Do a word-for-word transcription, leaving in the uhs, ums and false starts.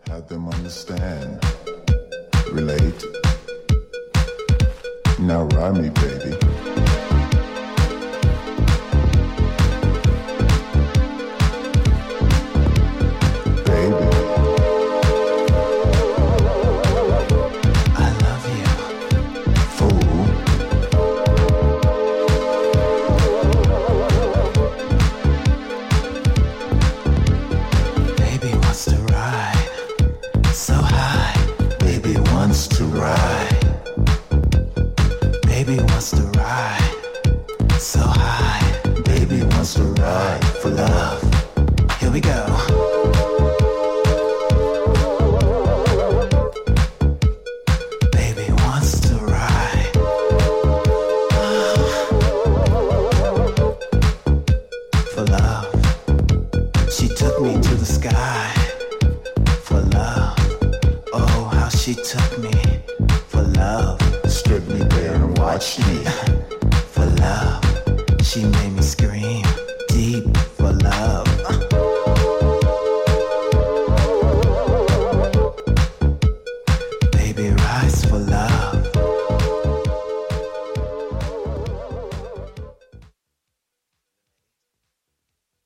Had them understand, relate. Now ride me, baby. She took me for love. Stripped me bare and watched me for love. She made me scream deep for love.